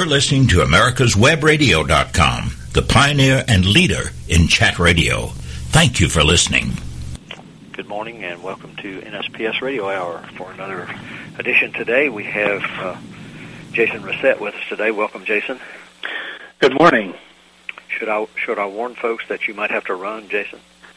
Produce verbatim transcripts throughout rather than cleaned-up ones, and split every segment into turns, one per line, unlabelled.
You're listening to Americas Web Radio dot com, the pioneer and leader in chat radio. Thank you for listening.
Good morning and welcome to N S P S Radio Hour for another edition today. We have uh, Jason Reset with us today. Welcome, Jason.
Good morning.
Should I should I warn folks that you might have to run, Jason?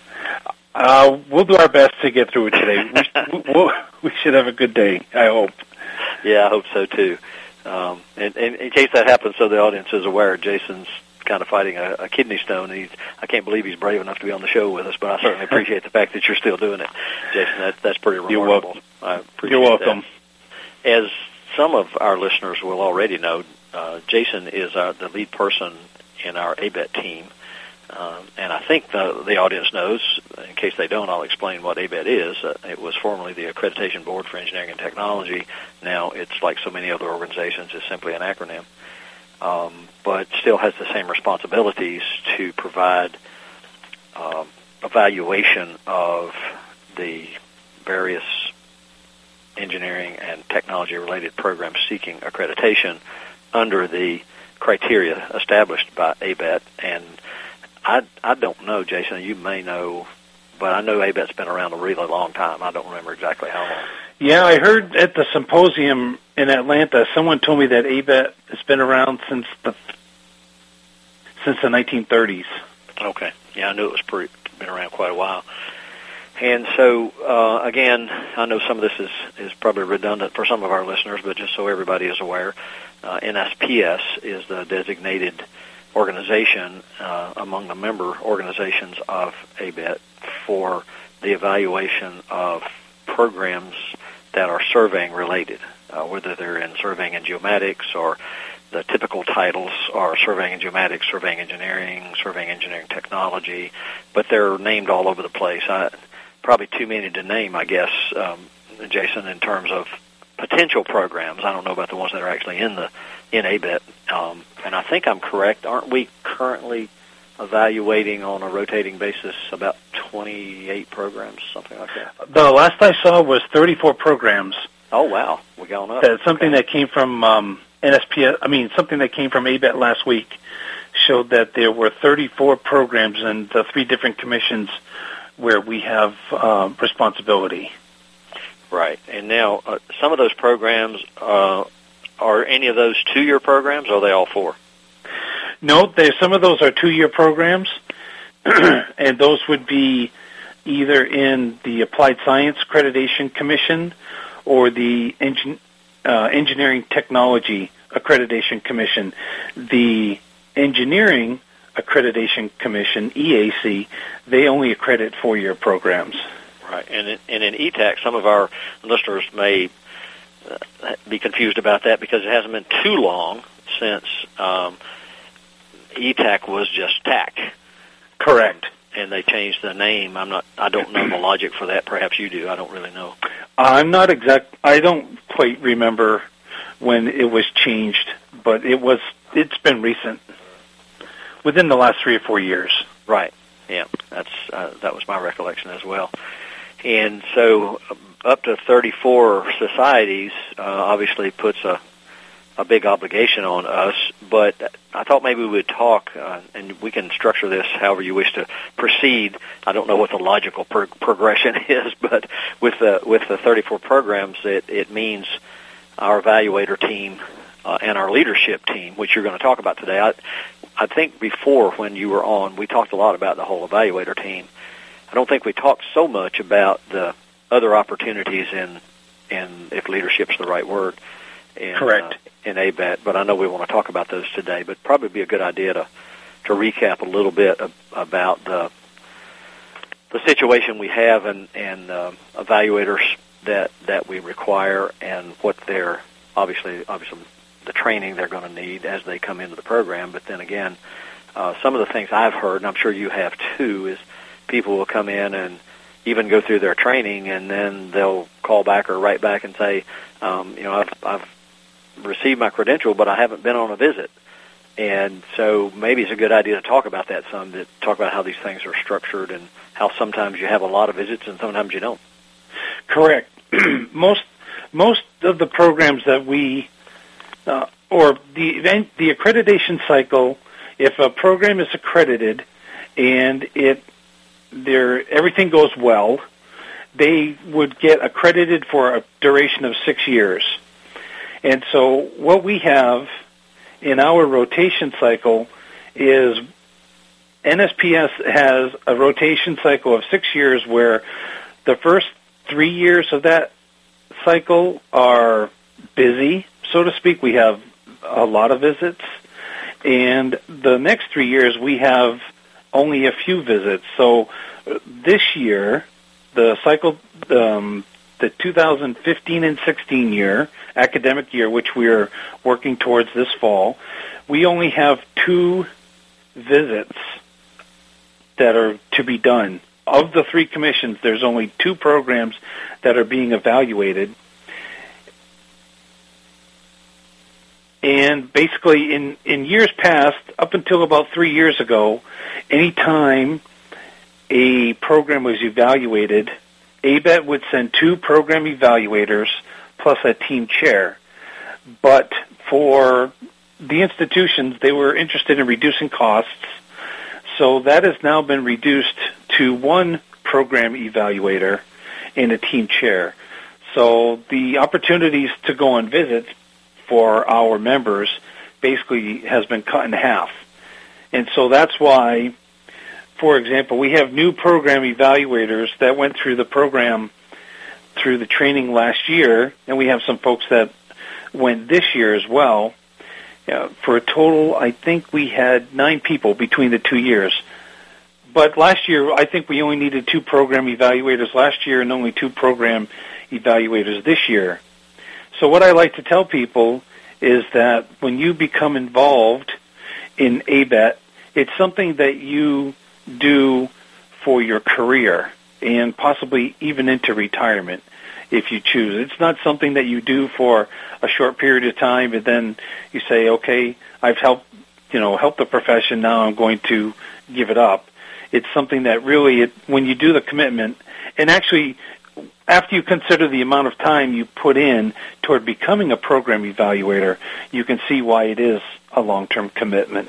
Uh, we'll do our best to get through it today. we, we'll, we should have a good day, I hope.
Yeah, I hope so, too. Um, and, and in case that happens, so the audience is aware, Jason's kind of fighting a, a kidney stone. And he's, I can't believe he's brave enough to be on the show with us, but I certainly appreciate the fact that you're still doing it, Jason. That, that's pretty remarkable.
You're welcome.
I appreciate
You're welcome.
That. As some of our listeners will already know, uh, Jason is our, the lead person in our A B E T team. Um, and I think the, the audience knows. In case they don't, I'll explain what A B E T is. Uh, it was formerly the Accreditation Board for Engineering and Technology. Now it's like so many other organizations, it's simply an acronym. Um, but still has the same responsibilities to provide um, evaluation of the various engineering and technology-related programs seeking accreditation under the criteria established by A B E T. And I, I don't know, Jason, you may know, but I know A B E T's been around a really long time. I don't remember exactly how long.
Yeah, I heard at the symposium in Atlanta, someone told me that A B E T has been around since the since the nineteen thirties.
Okay. Yeah, I knew it was pretty, been around quite a while. And so, uh, again, I know some of this is, is probably redundant for some of our listeners, but just so everybody is aware, uh, N S P S is the designated organization uh, among the member organizations of A B E T for the evaluation of programs that are surveying related, uh, whether they're in surveying and geomatics or the typical titles are surveying and geomatics, surveying engineering, surveying engineering technology, but they're named all over the place. I, probably too many to name, I guess, um, Jason, in terms of potential programs. I don't know about the ones that are actually in the in A B E T. Um, and I think I'm correct. Aren't we currently evaluating on a rotating basis about twenty-eight programs, something like that?
The last I saw was thirty-four programs.
Oh, wow. We're going up.
That's something
okay.
that came from um, N S P S. I mean, something that came from A B E T last week showed that there were thirty-four programs in the three different commissions where we have uh, responsibility.
Right. And now, uh, some of those programs, uh, are any of those two-year programs, or are they all four?
No, they, some of those are two-year programs, and those would be either in the Applied Science Accreditation Commission or the Engin- uh, Engineering Technology Accreditation Commission. The Engineering Accreditation Commission, E A C, they only accredit four-year programs.
Right, and in, and in E T A C, some of our listeners may uh, be confused about that because it hasn't been too long since um, E T A C was just T A C.
Correct.
And they changed the name. I'm not. I don't know the logic for that. Perhaps you do. I don't really know.
I'm not exact. I don't quite remember when it was changed, but it was. It's been recent, within the last three or four years.
Right. Yeah. That's uh, that was my recollection as well. And so up to thirty-four societies uh, obviously puts a, a big obligation on us, but I thought maybe we would talk, uh, and we can structure this however you wish to proceed. I don't know what the logical pro- progression is, but with the, with the thirty-four programs, it, it means our evaluator team uh, and our leadership team, which you're going to talk about today. I, I think before when you were on, we talked a lot about the whole evaluator team. I don't think we talked so much about the other opportunities in, in if leadership's the right word, in,
Correct.
Uh, in A B E T, but I know we want to talk about those today. But probably be a good idea to to recap a little bit of, about the the situation we have and, and uh, evaluators that, that we require and what they're obviously obviously the training they're going to need as they come into the program. But then again, uh, some of the things I've heard, and I'm sure you have too, is people will come in and even go through their training, and then they'll call back or write back and say, um, you know, I've, I've received my credential, but I haven't been on a visit. And so maybe it's a good idea to talk about that some, to talk about how these things are structured and how sometimes you have a lot of visits and sometimes you don't.
Correct. most most of the programs that we uh, or the event, the accreditation cycle, if a program is accredited and it there everything goes well, they would get accredited for a duration of six years. And so what we have in our rotation cycle is N S P S has a rotation cycle of six years where the first three years of that cycle are busy, so to speak. We have a lot of visits. And the next three years we have only a few visits. So this year, the cycle, um, the two thousand fifteen and sixteen year, academic year, which we're working towards this fall, we only have two visits that are to be done. Of the three commissions, there's only two programs that are being evaluated. And basically, in, in years past, up until about three years ago, any time a program was evaluated, A B E T would send two program evaluators plus a team chair. But for the institutions, they were interested in reducing costs, so that has now been reduced to one program evaluator and a team chair. So the opportunities to go on visits for our members basically has been cut in half. And so that's why, for example, we have new program evaluators that went through the program through the training last year, and we have some folks that went this year as well. Uh, for a total, I think we had nine people between the two years. But last year, I think we only needed two program evaluators last year and only two program evaluators this year. So what I like to tell people is that when you become involved in A B E T, it's something that you do for your career and possibly even into retirement if you choose. It's not something that you do for a short period of time and then you say, okay, I've helped, you know, helped the profession, now I'm going to give it up. It's something that really, it, when you do the commitment, and actually after you consider the amount of time you put in toward becoming a program evaluator, you can see why it is a long-term commitment.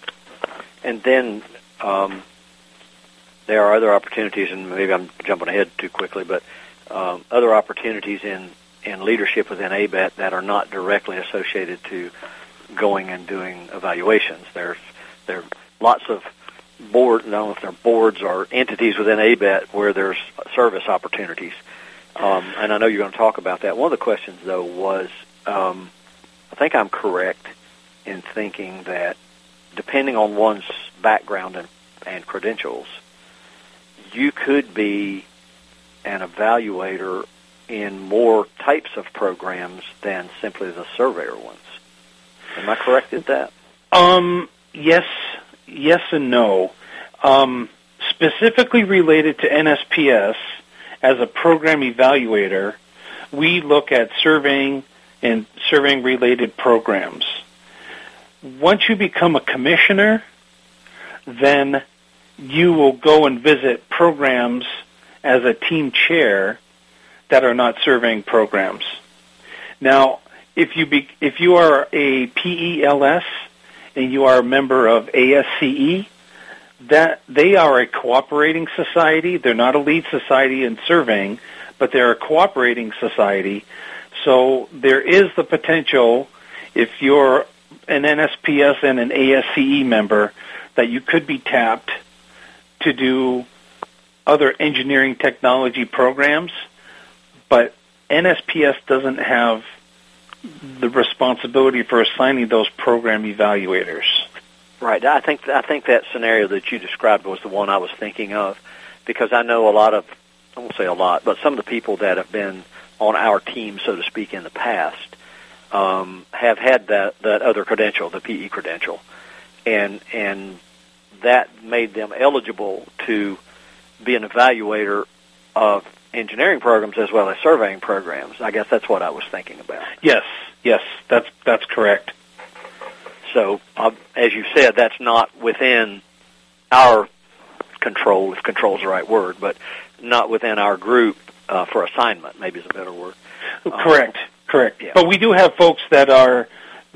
And then um, there are other opportunities, and maybe I'm jumping ahead too quickly, but um, other opportunities in, in leadership within A B E T that are not directly associated to going and doing evaluations. There's there are lots of board, I don't know if they're boards or entities within A B E T where there's service opportunities. Um, and I know you're going to talk about that. One of the questions, though, was um, I think I'm correct in thinking that depending on one's background and, and credentials, you could be an evaluator in more types of programs than simply the surveyor ones. Am I correct at that?
Um, yes, yes and no. Um, specifically related to N S P S, as a program evaluator, we look at surveying and surveying-related programs. Once you become a commissioner, then you will go and visit programs as a team chair that are not surveying programs. Now, if you be, if you are a P E L S and you are a member of A S C E, that they are a cooperating society. They're not a lead society in surveying, but they're a cooperating society. So there is the potential, if you're an N S P S and an A S C E member, that you could be tapped to do other engineering technology programs, but N S P S doesn't have the responsibility for assigning those program evaluators.
Right. I think I think that scenario that you described was the one I was thinking of, because I know a lot of, I won't say a lot, but some of the people that have been on our team, so to speak, in the past, um, have had that, that other credential, the P E credential, and and that made them eligible to be an evaluator of engineering programs as well as surveying programs. I guess that's what I was thinking about.
Yes, yes, that's that's correct.
So, uh, as you said, that's not within our control, if control is the right word, but not within our group uh, for assignment, maybe is a better word.
Correct, um, correct.
Yeah.
But we do have folks that are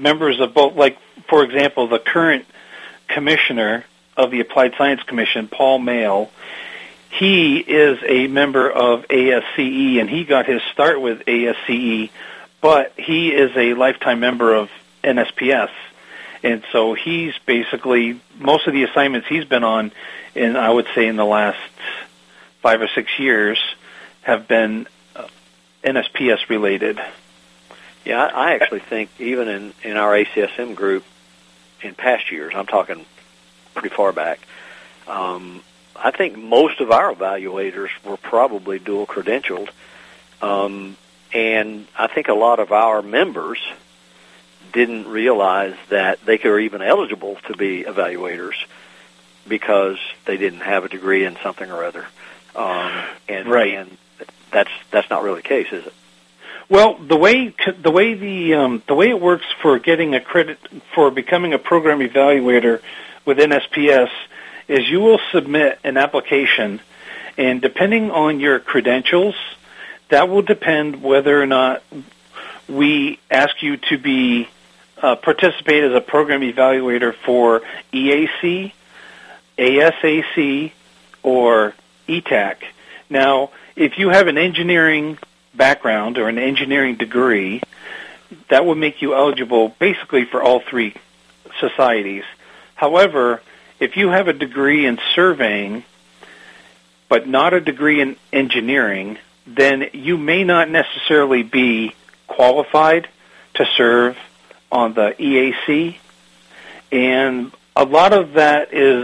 members of both, like, for example, the current commissioner of the Applied Science Commission, Paul Mayle, he is a member of A S C E, and he got his start with A S C E, but he is a lifetime member of N S P S. And so he's basically, most of the assignments he's been on, in I would say in the last five or six years, have been uh, N S P S related.
Yeah, I, I actually think even in, in our A C S M group in past years, I'm talking pretty far back, um, I think most of our evaluators were probably dual credentialed. Um, and I think a lot of our members didn't realize that they were even eligible to be evaluators because they didn't have a degree in something or other. Um, and,
right.
and that's that's not really the case, is it?
Well, the way the way the um, the way it works for getting a credit for becoming a program evaluator with N S P S is you will submit an application, and depending on your credentials, that will depend whether or not we ask you to be uh, participate as a program evaluator for E A C, A S A C, or E T A C. Now, if you have an engineering background or an engineering degree, that would make you eligible basically for all three societies. However, if you have a degree in surveying but not a degree in engineering, then you may not necessarily be qualified to serve on the E A C. And a lot of that is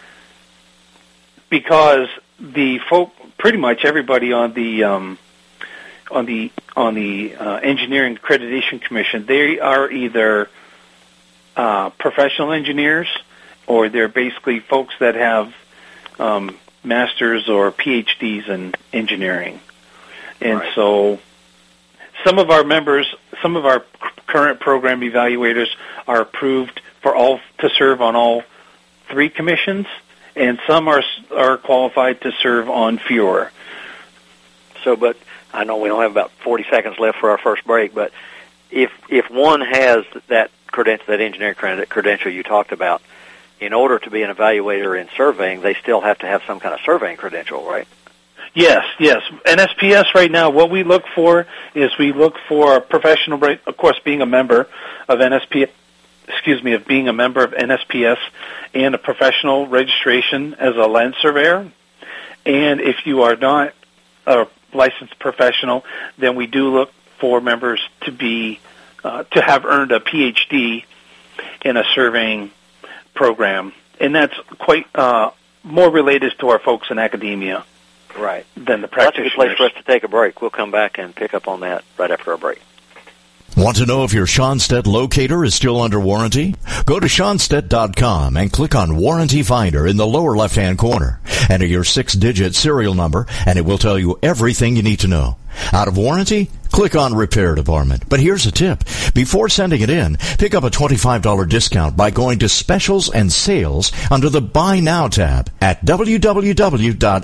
because the folk, pretty much everybody on the um, on the on the uh, Engineering Accreditation Commission, they are either uh, professional engineers or they're basically folks that have um, masters or P H Ds in engineering. And right. so some of our members, some of our current program evaluators are approved for all to serve on all three commissions, and some are are qualified to serve on fewer.
So, but I know we don't have about forty seconds left for our first break, but if if one has that credential, that engineering credential you talked about, in order to be an evaluator in surveying, they still have to have some kind of surveying credential, right?
Yes, yes. N S P S right now, what we look for is we look for a professional, of course, being a member of N S P S, excuse me, of being a member of N S P S and a professional registration as a land surveyor. And if you are not a licensed professional, then we do look for members to be, uh, to have earned a P H D in a surveying program. And that's quite, uh, more related to our folks in academia.
Right.
Than the practitioners.
Well, that's a good place for us to take a break. We'll come back and pick up on that right after our break.
Want to know if your Schonstedt locator is still under warranty? Go to Schonstedt dot com and click on Warranty Finder in the lower left-hand corner. Enter your six-digit serial number, and it will tell you everything you need to know. Out of warranty? Click on Repair Department. But here's a tip. Before sending it in, pick up a twenty-five dollars discount by going to Specials and Sales under the Buy Now tab at w w w dot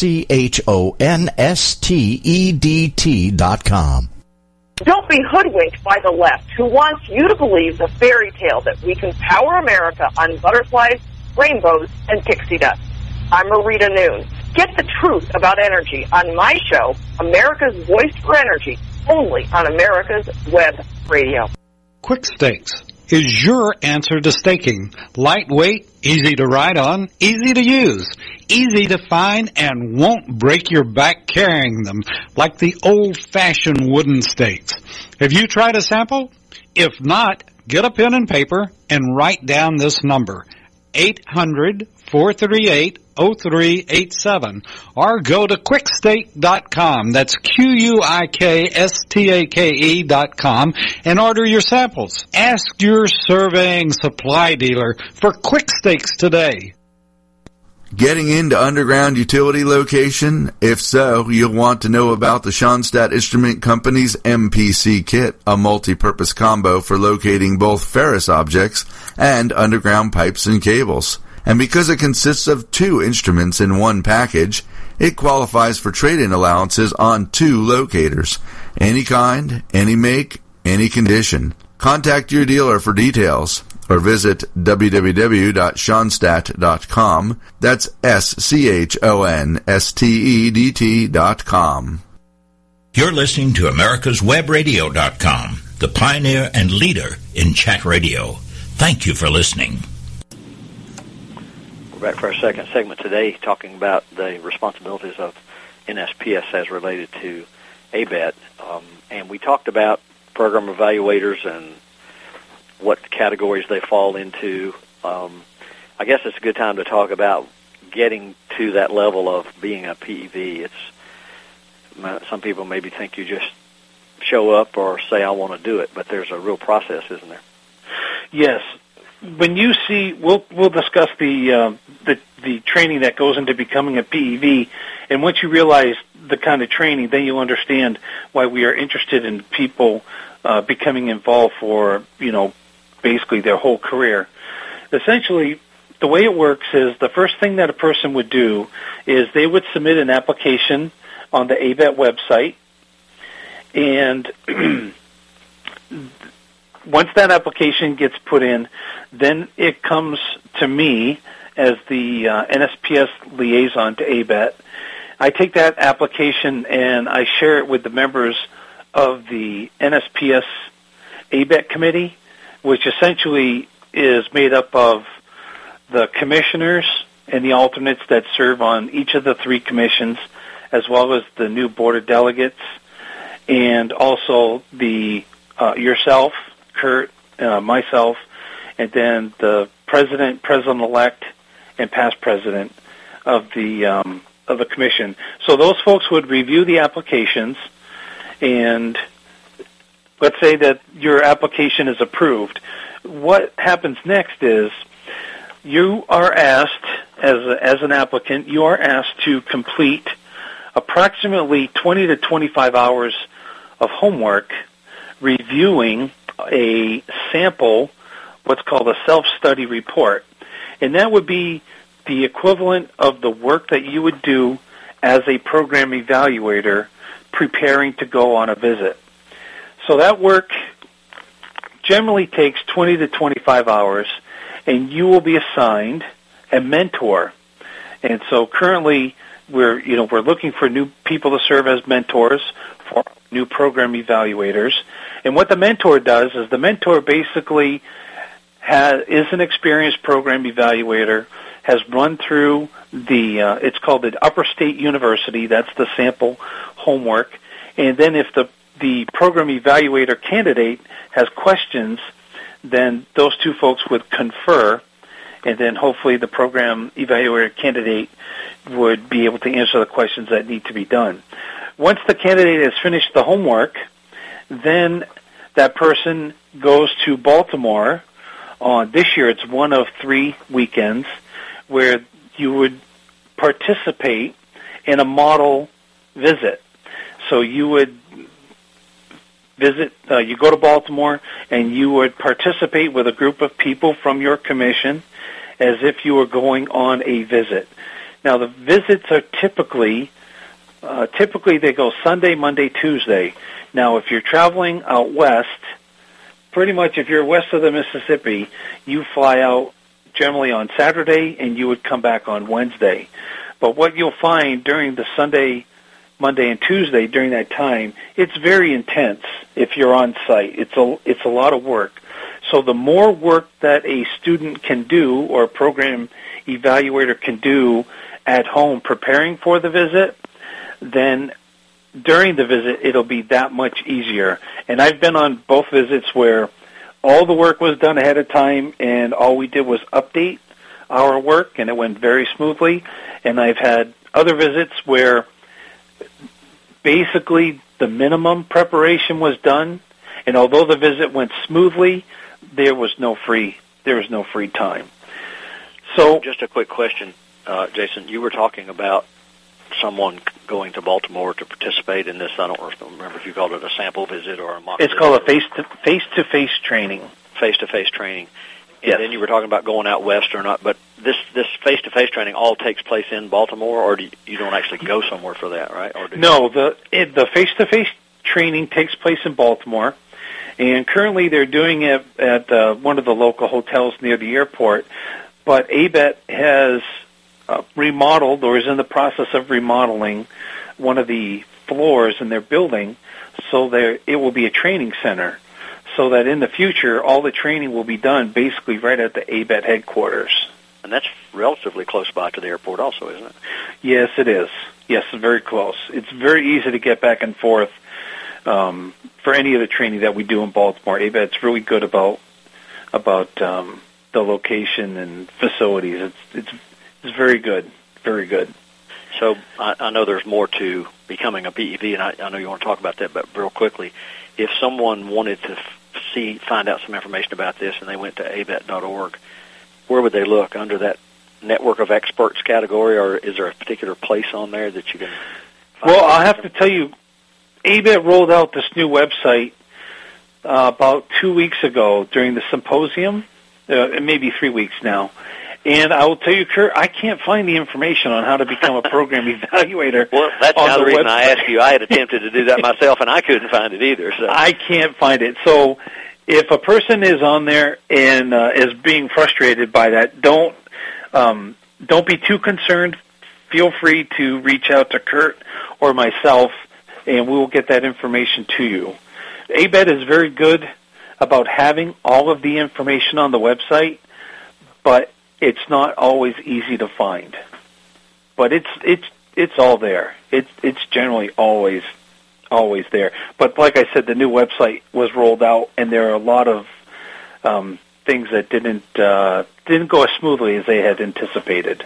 schonstedt dot com.
Don't be hoodwinked by the left, who wants you to believe the fairy tale that we can power America on butterflies, rainbows, and pixie dust. I'm Marita Noon. Get the truth about energy on my show, America's Voice for Energy, only on America's Web Radio.
Quick Stakes is your answer to staking. Lightweight, easy to ride on, easy to use, easy to find, and won't break your back carrying them like the old-fashioned wooden stakes. Have you tried a sample? If not, get a pen and paper and write down this number, eight hundred, four three eight, oh three eight seven, or go to quick stake dot com, that's Q U I K S T A K E dot com, and order your samples. Ask your surveying supply dealer for Quick Stakes today.
Getting into underground utility location? If so, you'll want to know about the Schonstedt Instrument Company's M P C kit, a multi-purpose combo for locating both ferrous objects and underground pipes and cables. And because it consists of two instruments in one package, it qualifies for trade-in allowances on two locators. Any kind, any make, any condition. Contact your dealer for details or visit w w w dot schonstadt dot com. That's S C H O N S T E D T dot com.
You're listening to America's Web Radio dot com, the pioneer and leader in chat radio. Thank you for listening.
We're back for our second segment today, talking about the responsibilities of N S P S as related to A B E T. Um, and we talked about program evaluators and what categories they fall into. Um, I guess it's a good time to talk about getting to that level of being a P E V. It's some people maybe think you just show up or say, I want to do it, but there's a real process, isn't there?
Yes. When you see, we'll we'll discuss the uh, the the training that goes into becoming a P E V, and once you realize the kind of training, then you'll understand why we are interested in people uh, becoming involved for, you know, basically their whole career. Essentially, the way it works is the first thing that a person would do is they would submit an application on the A B E T website, and once that application gets put in, then it comes to me as the uh, N S P S liaison to A B E T. I take that application and I share it with the members of the N S P S A B E T committee, which essentially is made up of the commissioners and the alternates that serve on each of the three commissions, as well as the new board of delegates, and also the uh, yourself, Kurt, uh, myself, and then the president, president-elect, and past president of the um, of the commission. So those folks would review the applications, and let's say that your application is approved. What happens next is you are asked, as a, as an applicant, you are asked to complete approximately twenty to twenty-five hours of homework reviewing a sample, what's called a self-study report. And that would be the equivalent of the work that you would do as a program evaluator preparing to go on a visit. So that work generally takes twenty to twenty-five hours, and you will be assigned a mentor. And so currently we're, you know, we're looking for new people to serve as mentors for new program evaluators. And what the mentor does is the mentor basically has, is an experienced program evaluator, has run through the, uh, it's called the Upper State University, that's the sample homework. And then if the, the program evaluator candidate has questions, then those two folks would confer, and then hopefully the program evaluator candidate would be able to answer the questions that need to be done. Once the candidate has finished the homework, then that person goes to Baltimore. On this year, it's one of three weekends where you would participate in a model visit. So you would visit, uh, you go to Baltimore, and you would participate with a group of people from your commission as if you were going on a visit. Now, the visits are typically, uh, typically they go Sunday, Monday, Tuesday. Now, if you're traveling out west, pretty much if you're west of the Mississippi, you fly out generally on Saturday, and you would come back on Wednesday. But what you'll find during the Sunday, Monday, and Tuesday during that time, it's very intense if you're on site. It's a, it's a lot of work. So the more work that a student can do or a program evaluator can do at home preparing for the visit, then during the visit it'll be that much easier. And I've been on both visits where all the work was done ahead of time and all we did was update our work, and it went very smoothly. And I've had other visits where basically the minimum preparation was done, and although the visit went smoothly, there was no free there was no free time. So,
just a quick question, uh, Jason. You were talking about someone going to Baltimore to participate in this. I don't remember if you called it a sample visit or a mock
It's
visit.
called a face to face to face training.
Face to face training. And
yes.
then you were talking about going out west or not. But this this face to face training all takes place in Baltimore, or do you, you don't actually go somewhere for that, right? Or do
no, the it, the face to face training takes place in Baltimore, And currently they're doing it at uh, one of the local hotels near the airport. But A B E T has uh, remodeled or is in the process of remodeling one of the floors in their building so there it will be a training center, so that in the future all the training will be done basically right at the A B E T headquarters.
And that's relatively close by to the airport also, isn't it?
Yes, it is. Yes, very close. It's very easy to get back and forth um, for any of the training that we do in Baltimore. A B E T's really good about about um, the location and facilities. It's it's it's very good, very good.
So I, I know there's more to becoming a P E V, and I, I know you want to talk about that, but real quickly, if someone wanted to f- see find out some information about this and they went to A B E T dot org, where would they look? Under that network of experts category, or is there a particular place on there that you can find?
Well, I'll have to tell you, A B E T rolled out this new website uh, about two weeks ago during the symposium, uh, maybe three weeks now. And I will tell you, Kurt, I can't find the information on how to become a program evaluator.
Well, that's
on
now the,
the
reason
website.
I asked you. I had attempted to do that myself, and I couldn't find it either. So
I can't find it. So if a person is on there and uh, is being frustrated by that, don't um, don't be too concerned. Feel free to reach out to Kurt or myself, and we will get that information to you. A B E T is very good about having all of the information on the website, but it's not always easy to find. But it's it's it's all there. It's it's generally always always there. But like I said, the new website was rolled out, and there are a lot of um, things that didn't uh, didn't go as smoothly as they had anticipated.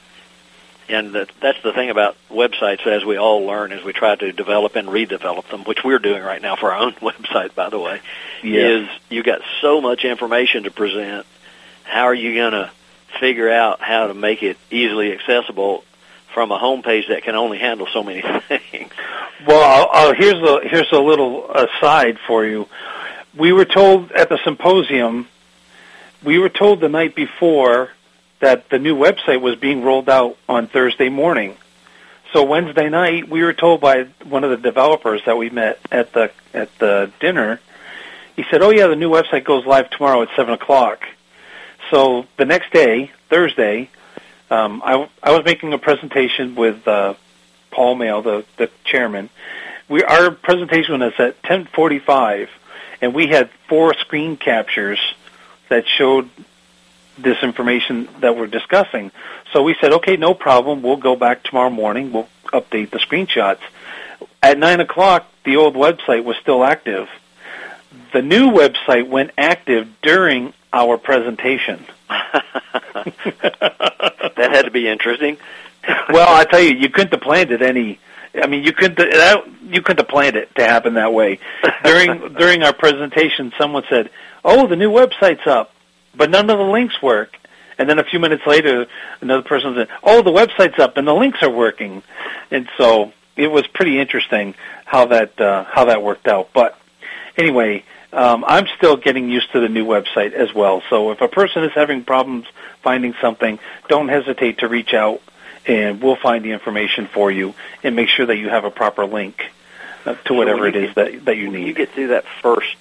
And that, that's the thing about websites, as we all learn, as we try to develop and redevelop them, which we're doing right now for our own website, by the way,
Yes.
is you got so much information to present. How are you going to figure out how to make it easily accessible from a home page that can only handle so many things?
Well, I'll, I'll, here's a here's a little aside for you. We were told at the symposium, we were told the night before that the new website was being rolled out on Thursday morning. So Wednesday night, we were told by one of the developers that we met at the at the dinner. He said, "Oh yeah, the new website goes live tomorrow at seven o'clock." So the next day, Thursday, um, I, I was making a presentation with uh, Paul Mail, the, the chairman. We our presentation was at ten forty-five, and we had four screen captures that showed this information that we're discussing. So we said, okay, no problem. We'll go back tomorrow morning. We'll update the screenshots. At nine o'clock, the old website was still active. The new website went active during our presentation.
That had to be interesting.
Well, I tell you, you couldn't have planned it any. I mean, you couldn't that, you couldn't have planned it to happen that way. During during our presentation, someone said, "Oh, the new website's up, but none of the links work." And then a few minutes later, another person said, "Oh, the website's up and the links are working." And so it was pretty interesting how that uh, how that worked out. But anyway, um, I'm still getting used to the new website as well. So if a person is having problems finding something, don't hesitate to reach out, and we'll find the information for you and make sure that you have a proper link uh, to whatever it is that that you need.
When you get through that first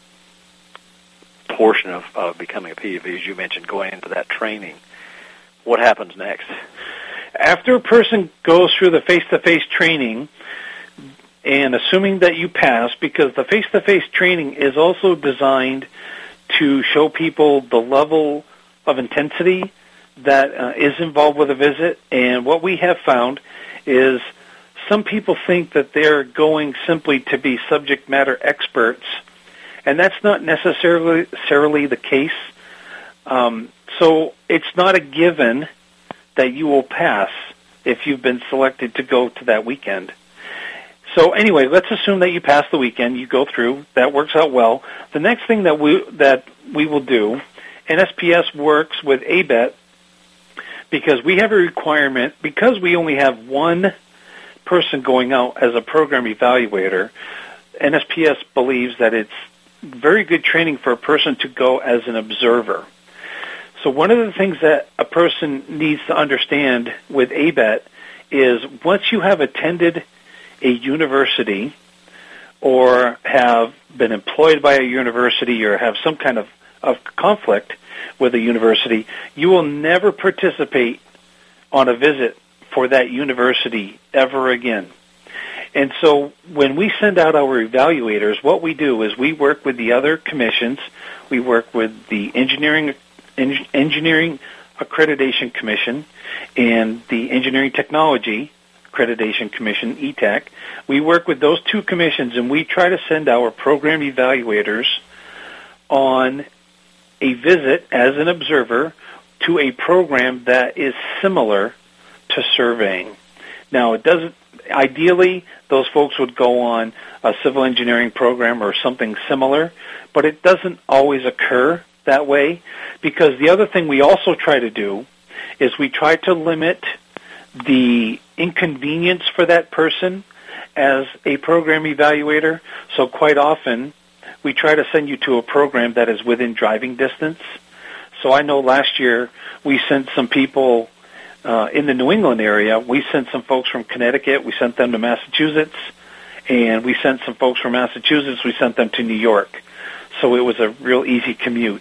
portion of, of becoming a P E V, as you mentioned, going into that training, what happens next?
After a person goes through the face-to-face training, and assuming that you pass, because the face-to-face training is also designed to show people the level of intensity that uh, is involved with a visit, and what we have found is some people think that they're going simply to be subject matter experts, and that's not necessarily, necessarily the case. Um, so it's not a given that you will pass if you've been selected to go to that weekend. So anyway, let's assume that you pass the weekend, you go through, that works out well. The next thing that we that we will do, N S P S works with A B E T, because we have a requirement, because we only have one person going out as a program evaluator, N S P S believes that it's very good training for a person to go as an observer. So one of the things that a person needs to understand with A B E T is once you have attended a university or have been employed by a university or have some kind of, of conflict with a university, you will never participate on a visit for that university ever again. And so when we send out our evaluators, what we do is we work with the other commissions. We work with the Engineering en- Engineering Accreditation Commission and the Engineering Technology Accreditation Commission, E T A C. We work with those two commissions, and we try to send our program evaluators on a visit as an observer to a program that is similar to surveying. Now, it doesn't. Ideally, those folks would go on a civil engineering program or something similar, but it doesn't always occur that way, because the other thing we also try to do is we try to limit the inconvenience for that person as a program evaluator. So quite often, we try to send you to a program that is within driving distance. So I know last year we sent some people uh, in the New England area. We sent some folks from Connecticut. We sent them to Massachusetts. And we sent some folks from Massachusetts. We sent them to New York. So it was a real easy commute.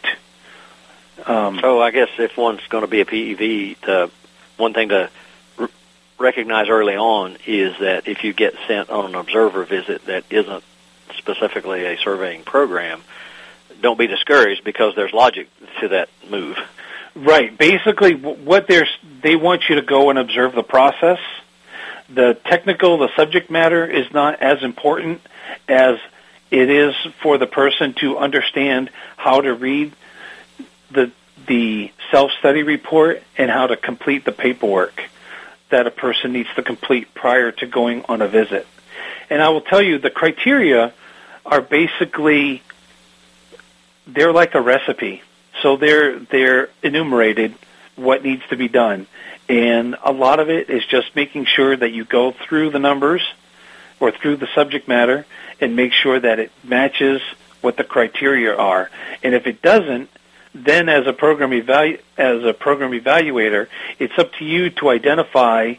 Um,
so I guess if one's going to be a P E V, the one thing to r- recognize early on is that if you get sent on an observer visit that isn't specifically a surveying program, don't be discouraged, because there's logic to that move.
Right. Basically, what they're, they want you to go and observe the process. The technical, the subject matter is not as important as it is for the person to understand how to read the the self-study report and how to complete the paperwork that a person needs to complete prior to going on a visit. And I will tell you, the criteria are basically, they're like a recipe. So they're they're enumerated what needs to be done. And a lot of it is just making sure that you go through the numbers or through the subject matter and make sure that it matches what the criteria are. And if it doesn't, then as a program evalu- as a program evaluator, it's up to you to identify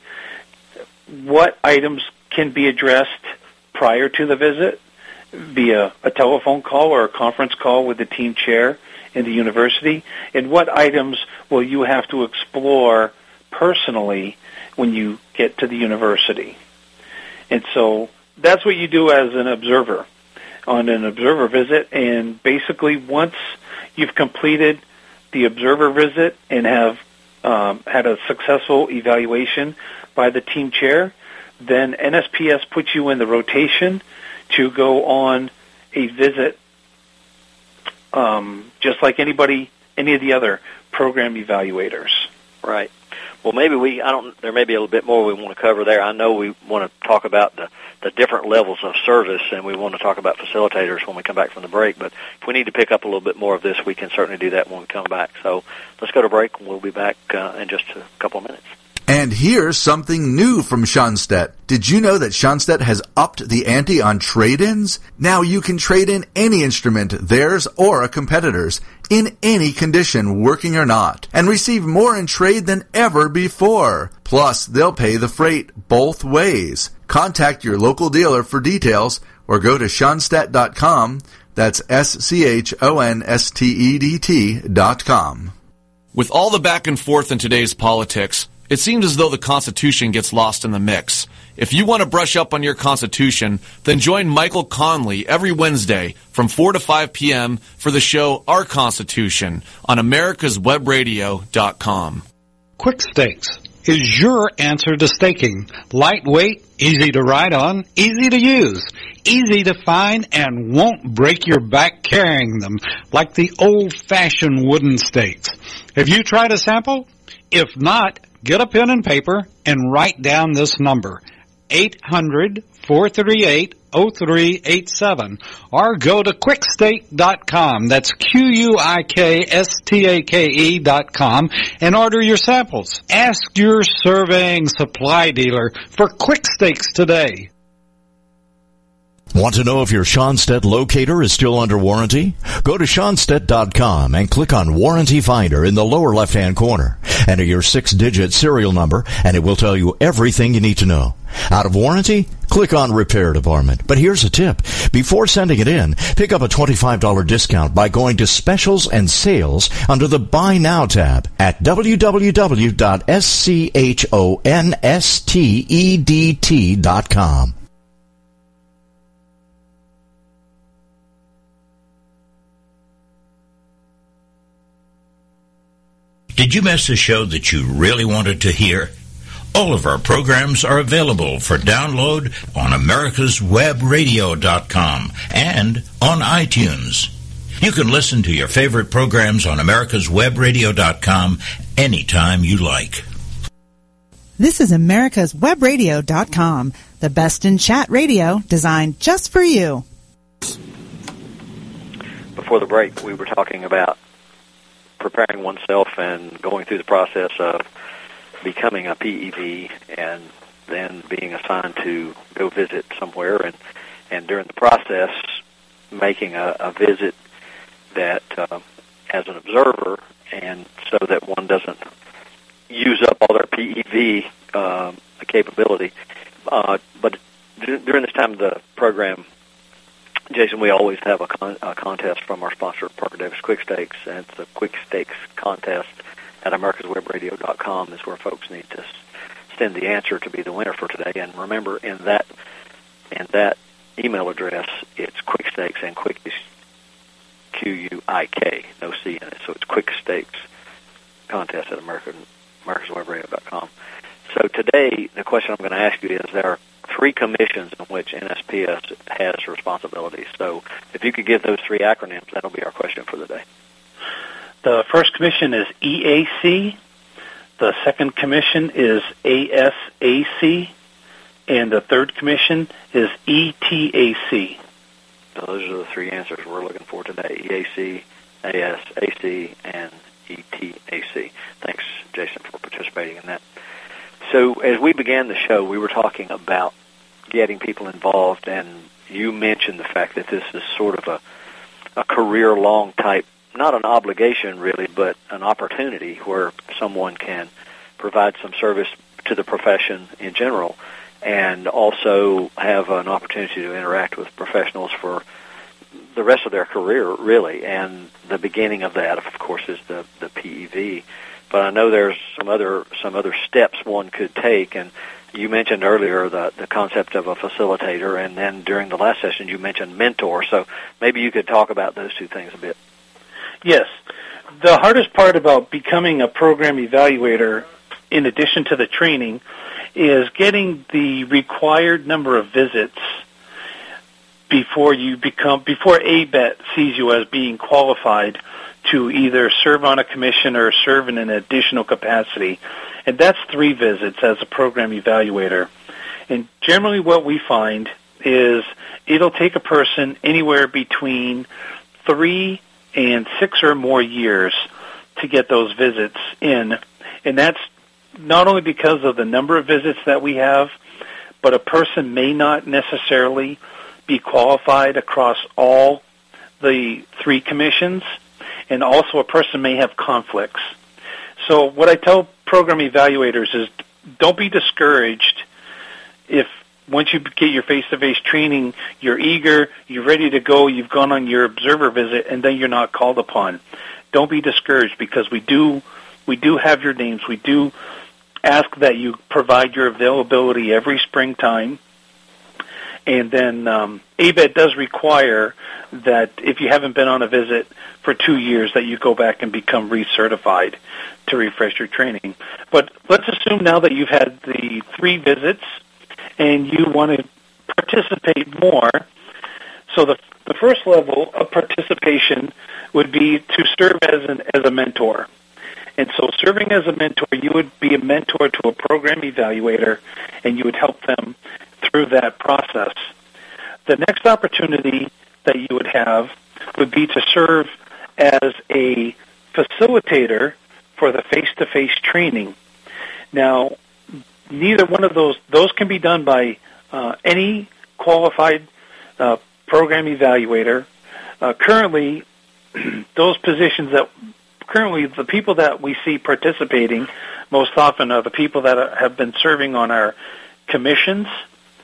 what items can be addressed prior to the visit via a telephone call or a conference call with the team chair in the university, and what items will you have to explore personally when you get to the university. And so that's what you do as an observer on an observer visit. And basically, once you've completed the observer visit and have um, had a successful evaluation by the team chair, then N S P S puts you in the rotation to go on a visit, um, just like anybody, any of the other program evaluators.
Right. Well, maybe we, I don't, there may be a little bit more we want to cover there. I know we want to talk about the, the different levels of service, and we want to talk about facilitators when we come back from the break. But if we need to pick up a little bit more of this, we can certainly do that when we come back. So let's go to break, and we'll be back uh, in just a couple of minutes.
And here's something new from Schonstedt. Did you know that Schonstedt has upped the ante on trade-ins? Now you can trade in any instrument, theirs or a competitor's, in any condition, working or not, and receive more in trade than ever before. Plus, they'll pay the freight both ways. Contact your local dealer for details or go to Schonstedt dot com. That's S C H O N S T E D T dot com.
With all the back and forth in today's politics, it seems as though the Constitution gets lost in the mix. If you want to brush up on your Constitution, then join Michael Conley every Wednesday from four to five p.m. for the show Our Constitution on Americas Web Radio dot com.
Quick Stakes is your answer to staking. Lightweight, easy to ride on, easy to use, easy to find, and won't break your back carrying them like the old-fashioned wooden stakes. Have you tried a sample? If not, get a pen and paper and write down this number, eight hundred, four three eight, oh three eight seven, or go to quick stake dot com, that's Q U I K S T A K E dot com, and order your samples. Ask your surveying supply dealer for Quick Stakes today.
Want to know if your Schonstedt locator is still under warranty? Go to Schonstedt dot com and click on Warranty Finder in the lower left-hand corner. Enter your six-digit serial number, and it will tell you everything you need to know. Out of warranty? Click on Repair Department. But here's a tip. Before sending it in, pick up a twenty-five dollars discount by going to Specials and Sales under the Buy Now tab at w w w dot schonstedt dot com.
Did you miss a show that you really wanted to hear? All of our programs are available for download on americas web radio dot com and on iTunes. You can listen to your favorite programs on americas web radio dot com anytime you like.
This is americas web radio dot com, the best in chat radio designed just for you.
Before the break, we were talking about preparing oneself and going through the process of becoming a P E V and then being assigned to go visit somewhere, and, and during the process making a, a visit that uh, as an observer, and so that one doesn't use up all their P E V um, capability. Uh, but d- during this time of the program, Jason, we always have a, con- a contest from our sponsor, Parker Davis Quick Stakes, and it's a Quick Stakes contest at americas web radio dot com is where folks need to send the answer to be the winner for today. And remember, in that in that email address, it's Quick Stakes, and Quick is Q U I K, no C in it. So it's Quick Stakes contest at americas web radio dot com. So today, the question I'm going to ask you is, there are three commissions in which N S P S has responsibilities. So if you could give those three acronyms, that'll be our question for the day.
The first commission is E A C, the second commission is A S A C, and the third commission is E T A C.
So those are the three answers we're looking for today: E A C, A S A C, and E T A C. Thanks, Jason, for participating in that. So as we began the show, we were talking about getting people involved, and you mentioned the fact that this is sort of a, a career-long type, not an obligation really, but an opportunity where someone can provide some service to the profession in general and also have an opportunity to interact with professionals for the rest of their career, really. And the beginning of that, of course, is the, the P E V. But I know there's some other some other steps one could take, and you mentioned earlier the, the concept of a facilitator, and then during the last session you mentioned mentor. So maybe you could talk about those two things a bit.
Yes. The hardest part about becoming a program evaluator, in addition to the training, is getting the required number of visits before you become before A B E T sees you as being qualified to either serve on a commission or serve in an additional capacity. And that's three visits as a program evaluator. And generally what we find is it'll take a person anywhere between three and six or more years to get those visits in. And that's not only because of the number of visits that we have, but a person may not necessarily be qualified across all the three commissions, and also a person may have conflicts. So what I tell program evaluators is don't be discouraged if once you get your face-to-face training, you're eager, you're ready to go, you've gone on your observer visit, and then you're not called upon. Don't be discouraged, because we do we do have your names. We do ask that you provide your availability every springtime. And then um, A B E T does require that if you haven't been on a visit for two years, that you go back and become recertified to refresh your training. But let's assume now that you've had the three visits and you want to participate more. So the the first level of participation would be to serve as an as a mentor. And so serving as a mentor, you would be a mentor to a program evaluator, and you would help them through that process. The next opportunity that you would have would be to serve as a facilitator for the face-to-face training. Now, neither one of those, those can be done by uh, any qualified uh, program evaluator. Uh, currently, those positions that, currently the people that we see participating most often are the people that have been serving on our commissions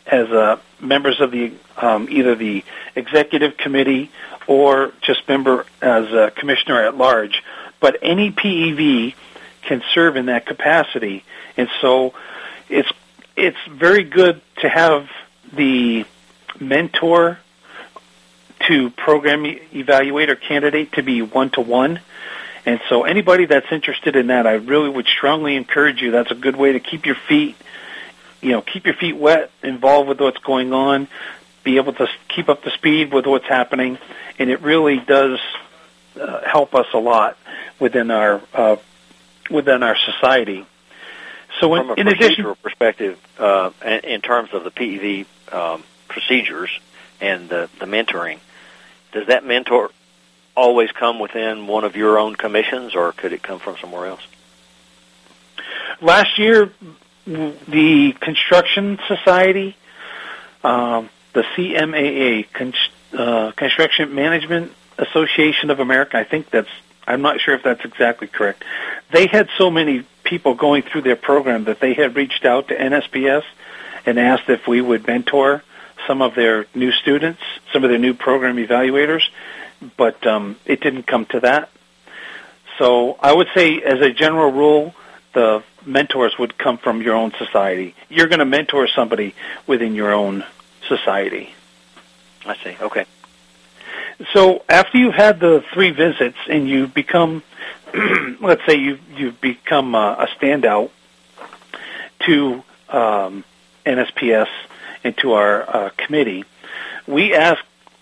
as uh, members of the um, either the executive committee or just member as a commissioner at large. But any P E V can serve in that capacity, and so it's it's very good to have the mentor to program evaluator candidate to be one-to-one. And so anybody that's interested in that, I really would strongly encourage you. That's a good way to keep your feet, you know, keep your feet wet, involved with what's going on, be able to keep up the speed with what's happening, and it really does uh, help us a lot within our uh, within our society. So, in,
from a
in
procedural
addition,
perspective, uh, in, in terms of the P E V um, procedures and the, the mentoring, does that mentor always come within one of your own commissions, or could it come from somewhere else?
Last year, the Construction Society, um, the C M A A, Con- uh, Construction Management Association of America, I think that's, I'm not sure if that's exactly correct. They had so many people going through their program that they had reached out to N S P S and asked if we would mentor some of their new students, some of their new program evaluators, but um, it didn't come to that. So I would say, as a general rule, the mentors would come from your own society. You're going to mentor somebody within your own society.
I see. Okay.
So after you've had the three visits and you become, let's say you you've become uh, a standout to um, N S P S and to our uh, committee, we ask,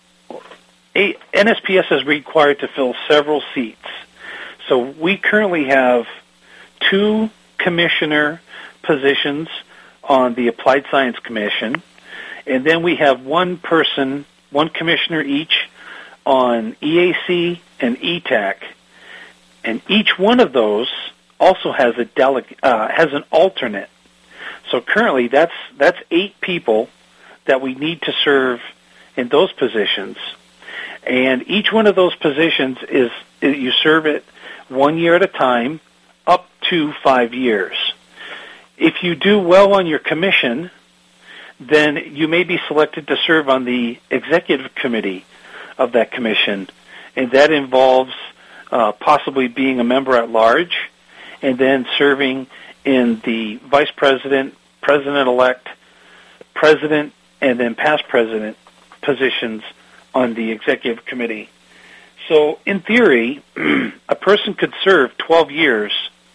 a, N S P S is required to fill several seats. So we currently have two commissioner positions on the Applied Science Commission, and then we have one person, one commissioner each, on E A C and E T A C, and each one of those also has a delegate, uh, has an alternate. So currently, that's that's eight people that we need to serve in those positions, and each one of those positions is you serve it one year at a time, up to five years. If you do well on your commission, then you may be selected to serve on the executive committee of that commission, and that involves uh, possibly being a member at large and then serving in the vice president, president-elect, president, and then past president positions on the executive committee. So in theory, a person could serve twelve years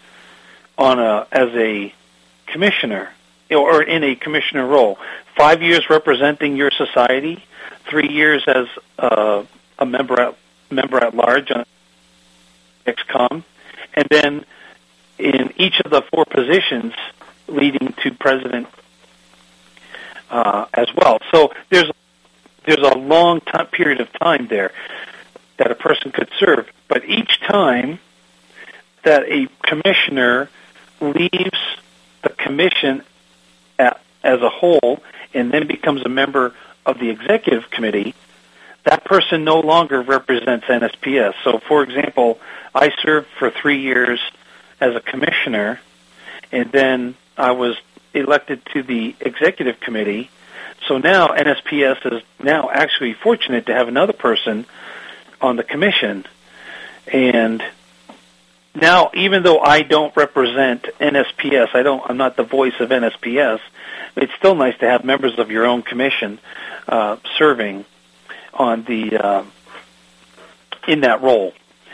on a as a commissioner or in a commissioner role, five years representing your society, three years as uh, a member at member at large on X COM, and then in each of the four positions leading to president uh, as well. So there's there's a long time, period of time there that a person could serve, but each time that a commissioner leaves the commission at, as a whole and then becomes a member of the executive committee, that person no longer represents N S P S. So, for example, I served for three years as a commissioner, and then I was elected to the executive committee. So now N S P S is now actually fortunate to have another person on the commission. And now, even though I don't represent N S P S, I don't, I'm not the voice of N S P S, it's still nice to have members of your own commission uh, serving on the uh, in that role.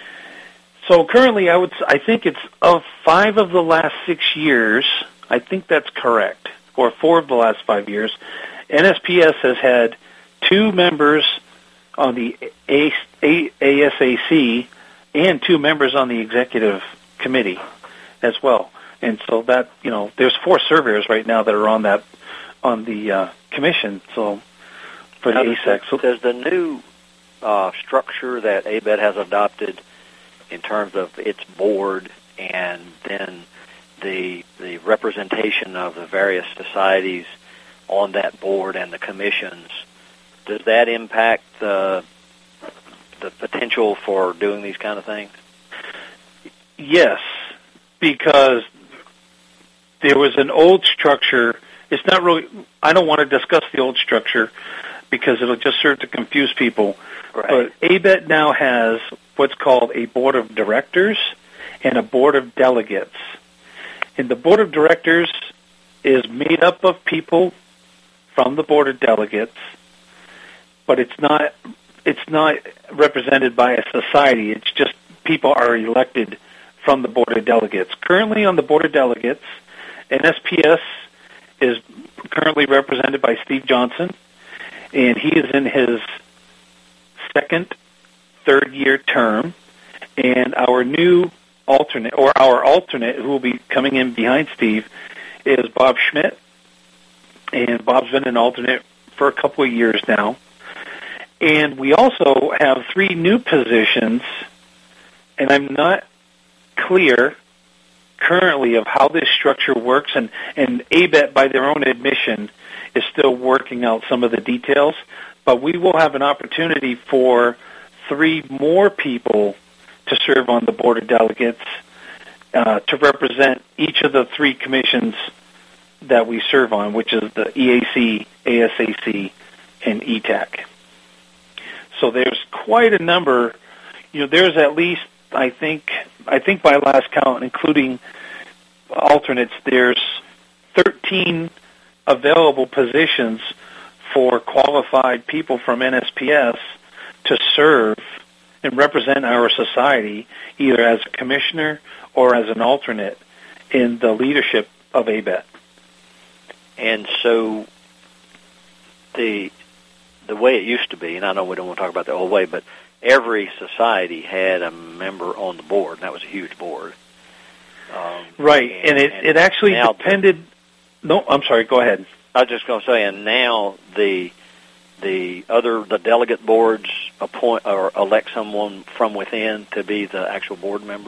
So currently, I would I think it's of five of the last six years. I think that's correct, or four of the last five years. N S P S has had two members on the A S A C and two members on the executive committee as well. And so that, you know, there's four surveyors right now that are on that on the uh, commission. So for the
now,
A S A C, so,
does the new uh, structure that A B E T has adopted in terms of its board and then the the representation of the various societies on that board and the commissions, does that impact the the potential for doing these kind of things?
Yes, because there was an old structure it's not really, I don't want to discuss the old structure because it'll just serve to confuse people.
Right.
But A B E T now has what's called a board of directors and a board of delegates. And the board of directors is made up of people from the board of delegates, but it's not it's not represented by a society. It's just people are elected from the board of delegates. Currently on the board of delegates, N S P S is currently represented by Steve Johnson, and he is in his second, third year term, and our new alternate, or our alternate who will be coming in behind Steve, is Bob Schmidt, and Bob's been an alternate for a couple of years now. And we also have three new positions, and I'm not clear currently of how this structure works, and, and A B E T, by their own admission, is still working out some of the details, but we will have an opportunity for three more people to serve on the Board of Delegates uh, to represent each of the three commissions that we serve on, which is the E A C, A S A C, and E T A C. So there's quite a number. You know, there's at least, I think, I think by last count, including alternates, there's thirteen available positions for qualified people from N S P S to serve and represent our society, either as a commissioner or as an alternate in the leadership of A B E T.
And so the the way it used to be, and I know we don't want to talk about the old way, but every society had a member on the board, and that was a huge board. Um,
right, and, and, it,
and
it actually
now
depended... The, no, I'm sorry, go ahead.
I was just going to say, and now the the other the delegate boards appoint or elect someone from within to be the actual board member.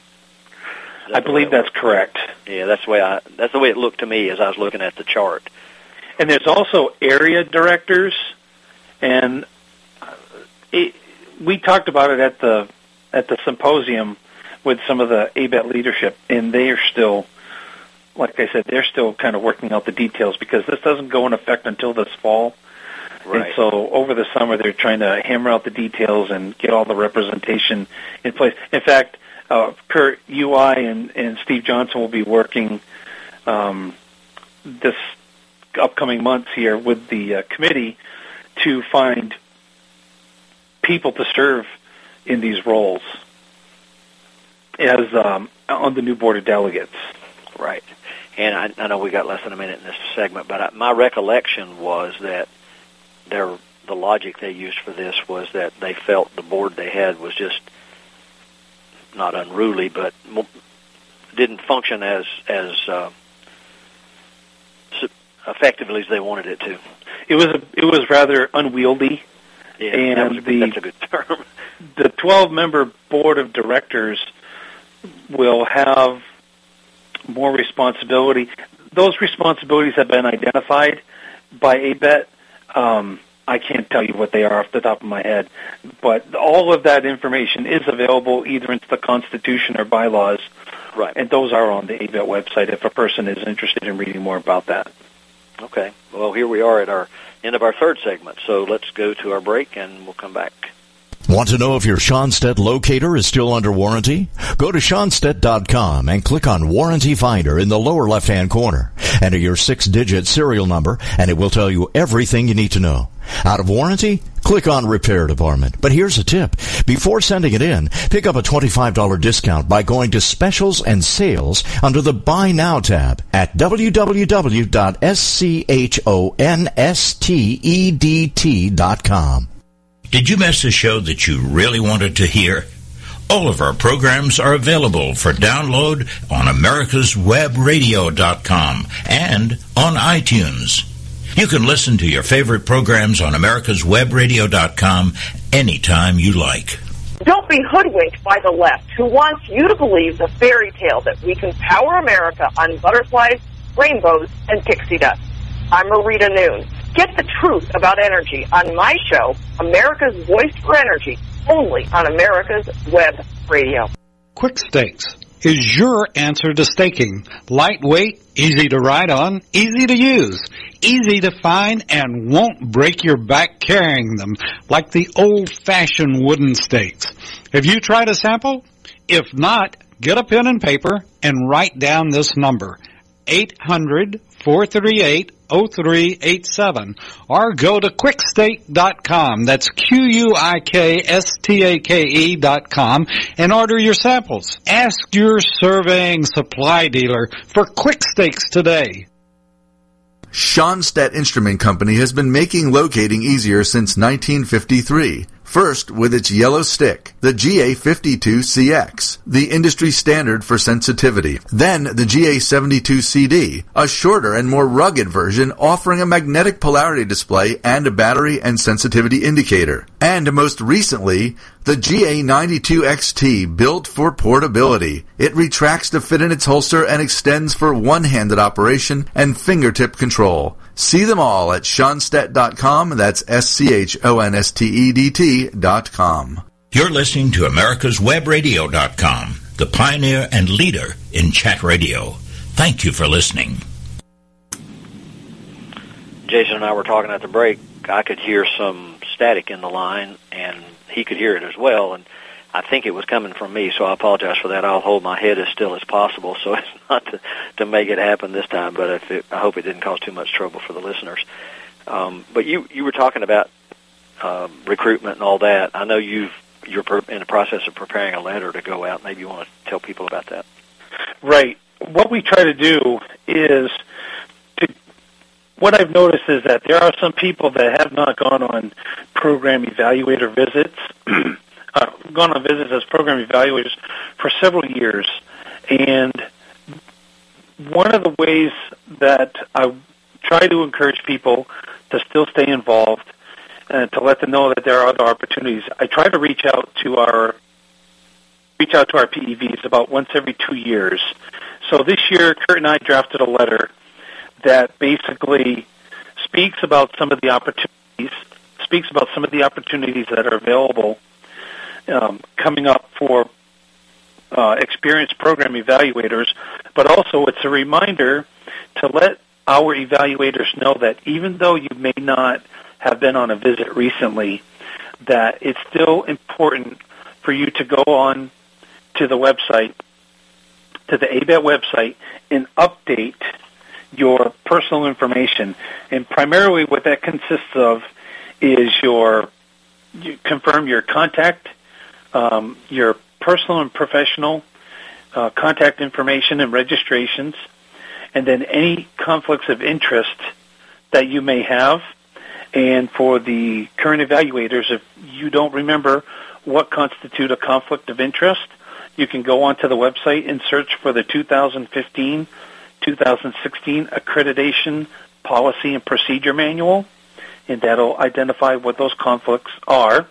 I believe that's correct.
Yeah, that's the way I that's the way it looked to me as I was looking at the chart.
And there's also area directors, and it, we talked about it at the at the symposium with some of the A B E T leadership, and they are still, like I said, they're still kind of working out the details because this doesn't go in effect until this fall.
Right.
And so over the summer, they're trying to hammer out the details and get all the representation in place. In fact, uh, Kurt, U I and, and Steve Johnson will be working um, this upcoming months here with the uh, committee to find people to serve in these roles as um, on the new board of delegates.
Right. And I, I know we got less than a minute in this segment, but I, my recollection was that their the logic they used for this was that they felt the board they had was just not unruly, but didn't function as as uh, effectively as they wanted it to.
It was a, it was rather unwieldy.
Yeah,
and
that was a,
the,
that's a good term.
The twelve-member board of directors will have more responsibility. Those responsibilities have been identified by A B E T. Um, I can't tell you what they are off the top of my head, but all of that information is available either in the Constitution or bylaws,
right?
And those are on the A B E T website if a person is interested in reading more about that.
Okay. Well, here we are at our end of our third segment, so let's go to our break, and we'll come back.
Want to know if your Schonstedt locator is still under warranty? Go to Schonstedt dot com and click on Warranty Finder in the lower left-hand corner. Enter your six-digit serial number, and it will tell you everything you need to know. Out of warranty? Click on Repair Department. But here's a tip. Before sending it in, pick up a twenty-five dollars discount by going to Specials and Sales under the Buy Now tab at w w w dot schonstedt dot com.
Did you miss a show that you really wanted to hear? All of our programs are available for download on americas web radio dot com and on iTunes. You can listen to your favorite programs on americas web radio dot com anytime you like.
Don't be hoodwinked by the left, who wants you to believe the fairy tale that we can power America on butterflies, rainbows, and pixie dust. I'm Marita Noon. Get the truth about energy on my show, America's Voice for Energy, only on America's Web Radio.
Quick Stakes is your answer to staking. Lightweight, easy to ride on, easy to use, easy to find, and won't break your back carrying them like the old-fashioned wooden stakes. Have you tried a sample? If not, get a pen and paper and write down this number, eight hundred, four three eight, oh three eight seven, or go to quickstake dot com, that's Q U I K S T A K E dot com, and order your samples. Ask your surveying supply dealer for Quick Stakes today.
Schonstedt Instrument Company has been making locating easier since nineteen fifty-three. First, with its yellow stick, the G A fifty-two C X, the industry standard for sensitivity. Then the G A seventy-two C D, a shorter and more rugged version offering a magnetic polarity display and a battery and sensitivity indicator. And most recently, the G A ninety-two X T, built for portability. It retracts to fit in its holster and extends for one-handed operation and fingertip control. See them all at Schonstedt dot com. That's S C H O N S T E D T dot com.
You're listening to Americas Web Radio dot com, the pioneer and leader in chat radio. Thank you for listening.
Jason and I were talking at the break. I could hear some static in the line, and he could hear it as well, and I think it was coming from me, so I apologize for that. I'll hold my head as still as possible so as not to, to make it happen this time, but if it, I hope it didn't cause too much trouble for the listeners. Um, but you, you were talking about uh, recruitment and all that. I know you've, you're in the process of preparing a letter to go out. Maybe you want to tell people about that.
Right. What we try to do is, to, what I've noticed is that there are some people that have not gone on program evaluator visits, Uh, gone on visits as program evaluators for several years, and one of the ways that I try to encourage people to still stay involved and to let them know that there are other opportunities, I try to reach out to our reach out to our P E Vs about once every two years. So this year, Kurt and I drafted a letter that basically speaks about some of the opportunities, speaks about some of the opportunities that are available Um, coming up for uh, experienced program evaluators, but also it's a reminder to let our evaluators know that even though you may not have been on a visit recently, that it's still important for you to go on to the website, to the A B E T website, and update your personal information. And primarily what that consists of is your, you confirm your contact, Um, your personal and professional uh, contact information and registrations, and then any conflicts of interest that you may have. And for the current evaluators, if you don't remember what constitute a conflict of interest, you can go onto the website and search for the two thousand fifteen two thousand sixteen Accreditation Policy and Procedure Manual, and that'll identify what those conflicts are.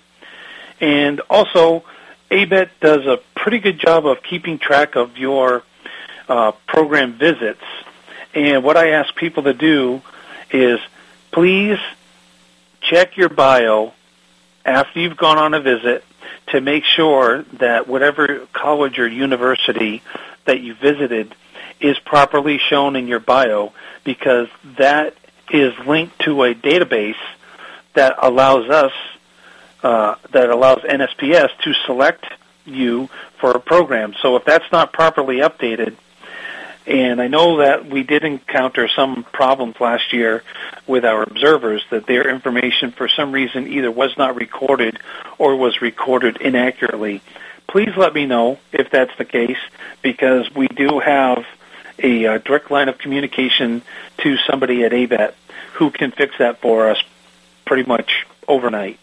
And also, A B E T does a pretty good job of keeping track of your uh, program visits. And what I ask people to do is please check your bio after you've gone on a visit to make sure that whatever college or university that you visited is properly shown in your bio, because that is linked to a database that allows us, uh, that allows N S P S to select you for a program. So if that's not properly updated, and I know that we did encounter some problems last year with our observers, that their information for some reason either was not recorded or was recorded inaccurately. Please let me know if that's the case, because we do have a uh, direct line of communication to somebody at A B E T who can fix that for us pretty much overnight.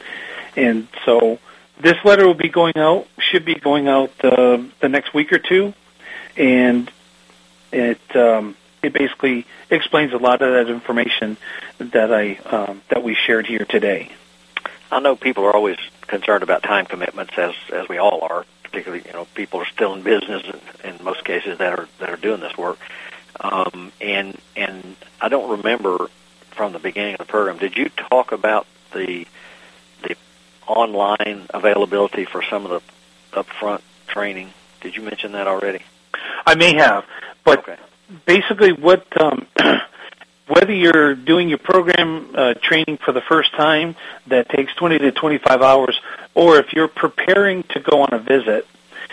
And so this letter will be going out, should be going out uh, the next week or two, and it um, it basically explains a lot of that information that I um, that we shared here today.
I know people are always concerned about time commitments, as as we all are. Particularly, you know, people are still in business in, in most cases that are that are doing this work. Um, and and I don't remember from the beginning of the program. Did you talk about the the online availability for some of the upfront training? Did you mention that already?
I may have, but
okay.
basically what, um, whether you're doing your program uh, training for the first time that takes twenty to twenty-five hours, or if you're preparing to go on a visit,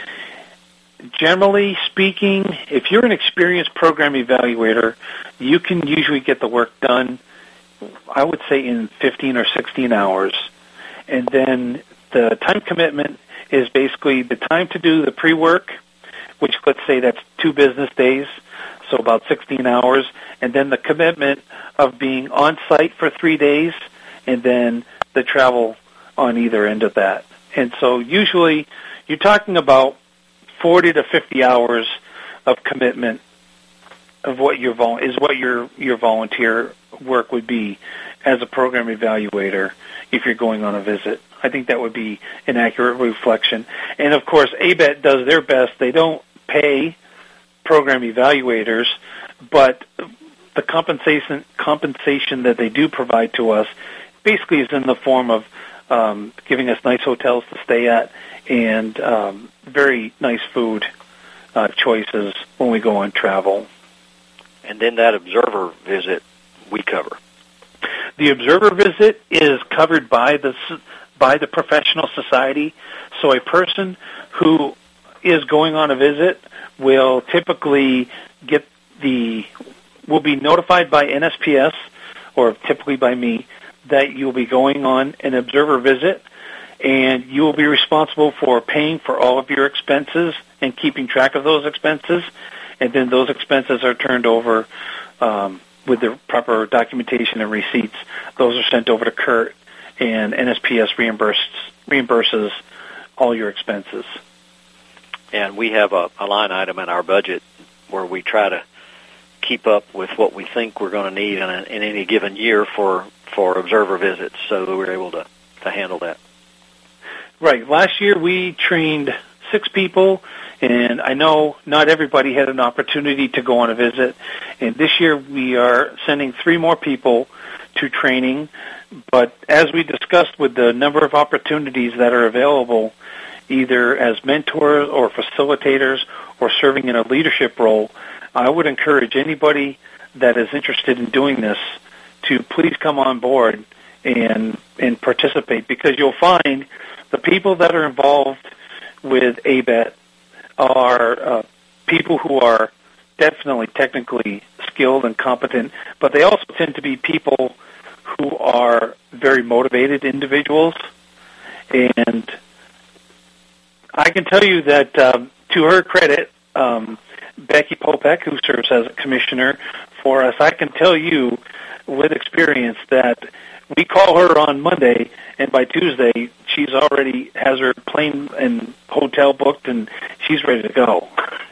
generally speaking, if you're an experienced program evaluator, you can usually get the work done, I would say, in fifteen or sixteen hours. And then the time commitment is basically the time to do the pre-work, which let's say that's two business days, so about sixteen hours, and then the commitment of being on site for three days, and then the travel on either end of that. And so usually you're talking about forty to fifty hours of commitment of what your vol- is what your your volunteer work would be as a program evaluator if you're going on a visit. I think that would be an accurate reflection. And of course, A B E T does their best. They don't pay program evaluators, but the compensation compensation that they do provide to us basically is in the form of um, giving us nice hotels to stay at and um, very nice food uh, choices when we go on travel.
And then that observer visit we cover.
The observer visit is covered by the by the professional society. So a person who is going on a visit will typically get the will be notified by N S P S or typically by me that you'll be going on an observer visit, and you will be responsible for paying for all of your expenses and keeping track of those expenses, and then those expenses are turned over um, with the proper documentation and receipts. Those are sent over to Kurt, and N S P S reimburses, reimburses all your expenses.
And we have a, a line item in our budget where we try to keep up with what we think we're going to need in, a, in any given year for, for observer visits, so that we're able to, to handle that.
Right. Last year we trained six people, and I know not everybody had an opportunity to go on a visit. And this year we are sending three more people to training. But as we discussed with the number of opportunities that are available, either as mentors or facilitators or serving in a leadership role, I would encourage anybody that is interested in doing this to please come on board and and participate, because you'll find the people that are involved with A B E T are uh, people who are definitely technically skilled and competent, but they also tend to be people who are very motivated individuals. And I can tell you that, um, to her credit, um, Becky Popek, who serves as a commissioner for us, I can tell you with experience that we call her on Monday, and by Tuesday she's already has her plane and hotel booked, and she's ready to go.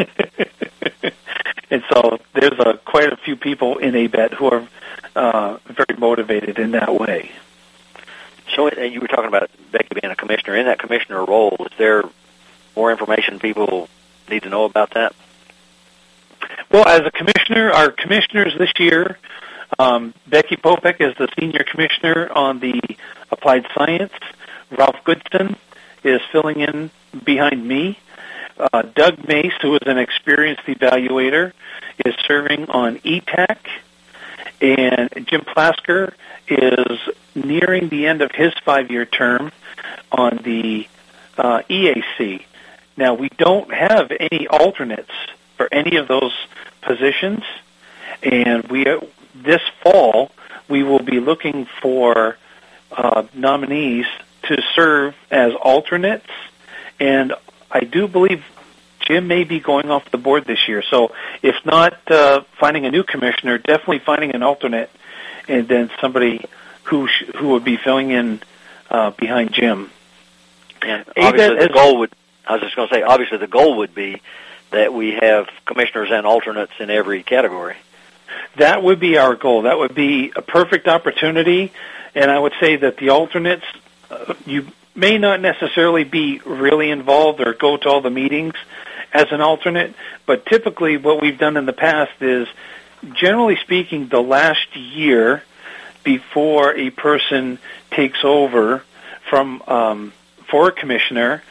And so there's a, quite a few people in A B E T who are uh, very motivated in that way.
So uh, you were talking about Becky being a commissioner. In that commissioner role, is there more information people need to know about that?
Well, as a commissioner, our commissioners this year, um, Becky Popek is the senior commissioner on the applied science. Ralph Goodson is filling in behind me. Uh, Doug Mace, who is an experienced evaluator, is serving on E T A C. And Jim Plasker is nearing the end of his five-year term on the uh, E A C. Now, we don't have any alternates for any of those positions, and we this fall we will be looking for uh, nominees to serve as alternates, and I do believe Jim may be going off the board this year. So if not uh, finding a new commissioner, definitely finding an alternate, and then somebody who sh- who would be filling in uh, behind Jim.
And obviously the goal would, I was just going to say, obviously the goal would be that we have commissioners and alternates in every category.
That would be our goal. That would be a perfect opportunity, and I would say that the alternates, uh, you may not necessarily be really involved or go to all the meetings as an alternate, but typically what we've done in the past is, generally speaking, the last year before a person takes over from um, for a commissioner,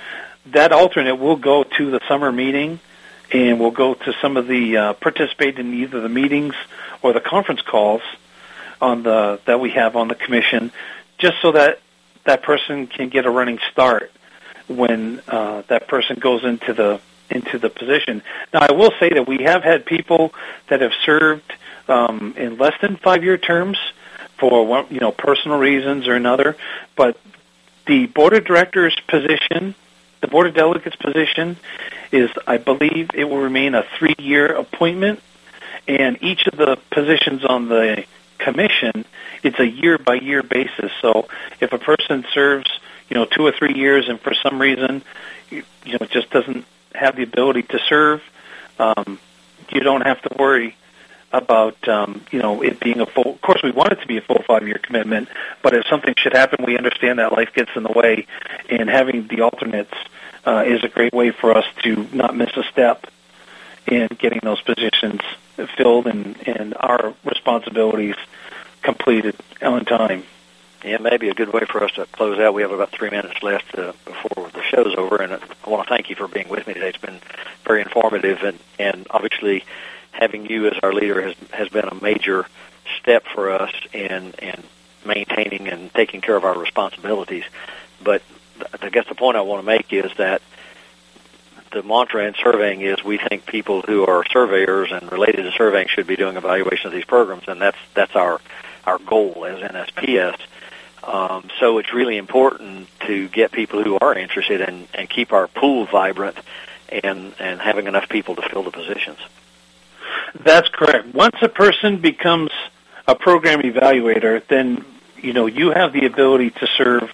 that alternate will go to the summer meeting, and will go to some of the uh, participate in either the meetings or the conference calls on the that we have on the commission, just so that that person can get a running start when uh, that person goes into the into the position. Now, I will say that we have had people that have served um, in less than five-year terms for one, you know, personal reasons or another, but the board of directors position, the board of delegates position, is, I believe, it will remain a three-year appointment, and each of the positions on the commission, it's a year-by-year basis. So if a person serves, you know, two or three years, and for some reason, you, you know, just doesn't have the ability to serve, um, you don't have to worry about, um, you know, it being a full, of course we want it to be a full five-year commitment, but if something should happen, we understand that life gets in the way, and having the alternates uh, is a great way for us to not miss a step in getting those positions filled and, and our responsibilities completed on time.
Yeah, maybe a good way for us to close out. We have about three minutes left uh, before the show's over, and I want to thank you for being with me today. It's been very informative, and, and obviously having you as our leader has has been a major step for us in, in maintaining and taking care of our responsibilities. But I guess the point I want to make is that the mantra in surveying is we think people who are surveyors and related to surveying should be doing evaluation of these programs, and that's that's our, our goal as N S P S. Um, so it's really important to get people who are interested and, and keep our pool vibrant and, and having enough people to fill the positions.
That's correct. Once a person becomes a program evaluator, then, you know, you have the ability to serve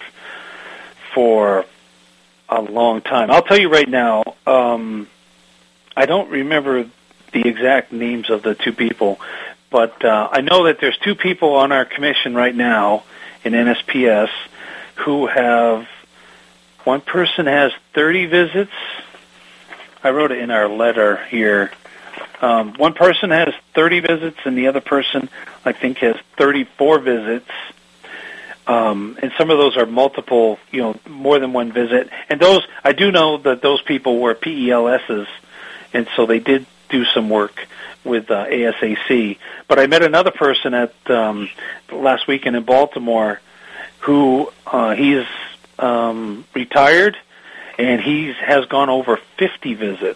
for a long time. I'll tell you right now, um, I don't remember the exact names of the two people, but uh, I know that there's two people on our commission right now in N S P S who have, one person has thirty visits. I wrote it in our letter here. Um, one person has thirty visits, and the other person, I think, has thirty-four visits. Um, and some of those are multiple, you know, more than one visit. And those, I do know that those people were P E L S's, and so they did do some work with uh, A S A C. But I met another person at um, last weekend in Baltimore who uh, he's um, retired, and he has gone over fifty visits.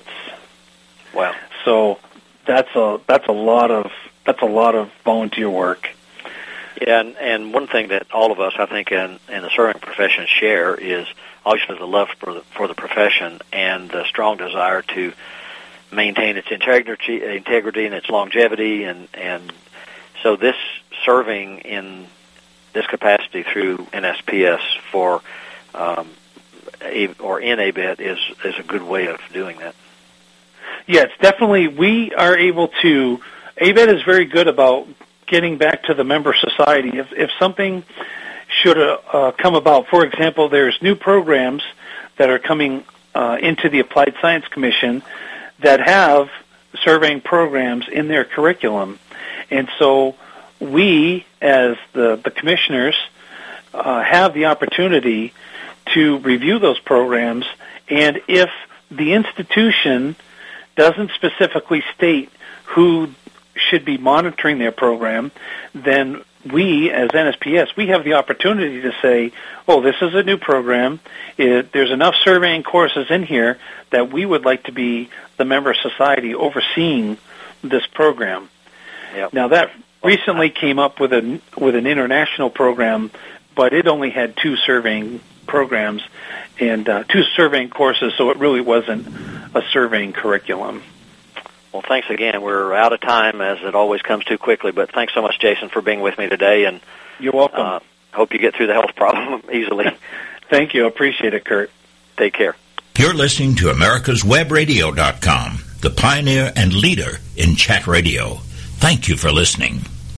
Wow!
So that's a that's a lot of that's a lot of volunteer work.
Yeah, and, and one thing that all of us, I think, in, in the serving profession share is obviously the love for the, for the profession and the strong desire to maintain its integrity, integrity and its longevity, and, and so this serving in this capacity through N S P S for um, a, or in A B E T is is a good way of doing that.
Yes, definitely. We are able to. A B E T is very good about getting back to the member society. If if something should uh, come about, for example, there's new programs that are coming uh, into the Applied Science Commission that have surveying programs in their curriculum. And so we, as the, the commissioners, uh, have the opportunity to review those programs, and if the institution doesn't specifically state who should be monitoring their program, then we, as N S P S, we have the opportunity to say, oh, this is a new program. It, there's enough surveying courses in here that we would like to be the member society overseeing this program.
Yep.
Now, that recently came up with a with an international program, but it only had two surveying programs and uh, two surveying courses, so it really wasn't a surveying curriculum.
Well, thanks again. We're out of time, as it always comes too quickly, but thanks so much, Jason, for being with me today. And
you're welcome.
Uh, hope you get through the health problem easily.
Thank you. I appreciate it, Kurt.
Take care.
You're listening to Americas Web Radio dot com, the pioneer and leader in chat radio. Thank you for listening.